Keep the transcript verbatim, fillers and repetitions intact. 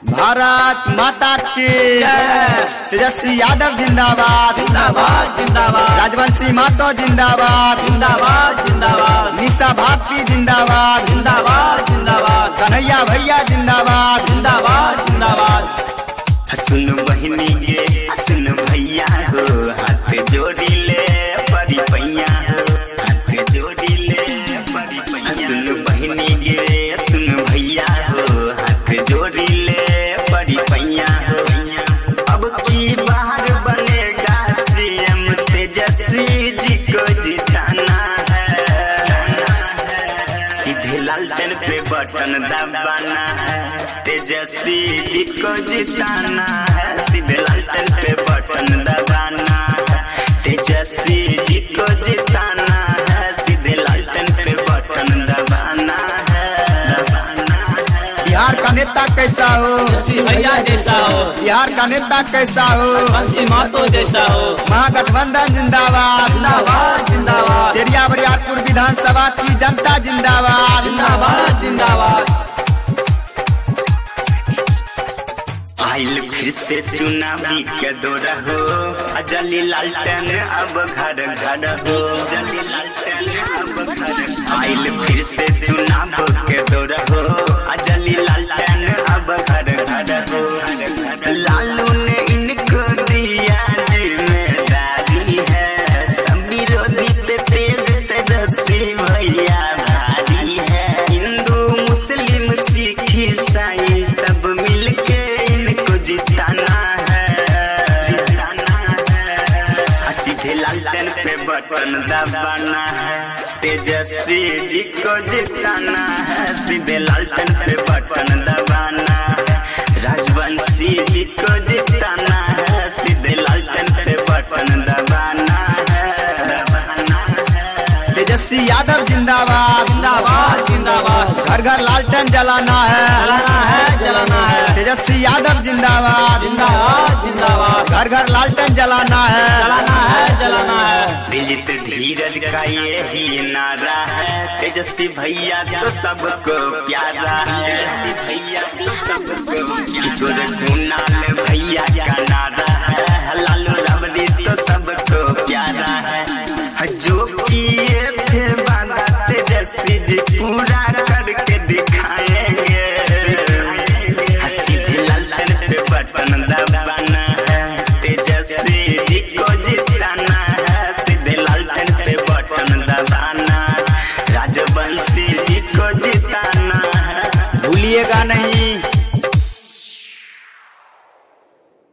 भारत माता की तेजस्वी यादव जिंदाबाद जिंदाबाद जिंदाबाद, राजवंशी मातो जिंदाबाद जिंदाबाद जिंदाबाद, निशा भाभी जिंदाबाद जिंदाबाद जिंदाबाद, कन्हैया भैया जिंदाबाद जिंदाबाद जिंदाबाद। सुन बहनी गे सुन भैया हो, हाथ जोड़ी ले परी पैया हो, हाथ जोड़ी ले परी पैया। सुन बहनी गे सुन भैया हो, हाथ जोड़ी ले परी पैया हो। अब की बाहर बनेगा सीएम, तेजस्वी जी को जिताना है। सीधे लालटेन पे बटन दबाना है, तेजस्वी जी को जिताना है। सीधे लालटेन पे बटन दबाना है, तेजस्वी जी को जिताना है। सीधे लालटेन पे बटन दबाना है, दबाना है। बिहार का नेता कैसा हो, तेजस्वी भैया जैसा हो, बिहार का नेता कैसा हो, राजवंशी मातो जैसा हो। महागठबंधन जिंदाबाद, जिंदाबाद जिंदाबाद, चेरिया बरियारपुर विधानसभा की जनता जिंदाबाद। जिंदाबाद जिंदाबाद। आइल फिर से चुनावी के दौर हो, जली लालटेन अब घर घर हो, जली लालटेन अब घर। आइल फिर से चुनाव के दौर हो, जली लालटेन अब घर घर हो। लालू ने इनको दिया जिम्मेदारी है, सब विरोधी पे तेज तेजस्वी भैया भारी है। हिंदू मुस्लिम सिख ईसाई सब मिलके जिताना है, जिताना है। सीधे लालटेन पे बटन दबाना है, तेजस्वी जी को जिताना है। सीधे लालटेन पे बटन दबाना है, राजवंशी जी को जिताना है। सीधे लालटेन पे बटन दबाना है, दबाना है। तेजस्वी यादव जिंदाबाद, जिंदाबाद जिंदाबाद, घर घर लालटेन जलाना है, जलाना है जलाना है। तेजस्वी यादव जिंदाबाद, जिंदाबाद जिंदाबाद, घर घर लालटेन जलाना है, जलाना है जलाना है। दिलित धीरज का ये ही नारा है, तेजस्वी भैया तो सबको प्यारा है। तेजस्वी भैया तो सबको, किशोर कुणाल भैया का नारा है, लालू राबड़ी तो सबको प्यारा है। जो किए थे वादा तेजस्वी जी पूरा करके दिखाएंगे। सीधे लालटेन पे बटन दबाना है, तेजस्वी जी को जिताना है। सीधे लालटेन पे बटन दबाना है, राजवंशी जी को जिताना है। भूलिएगा नहीं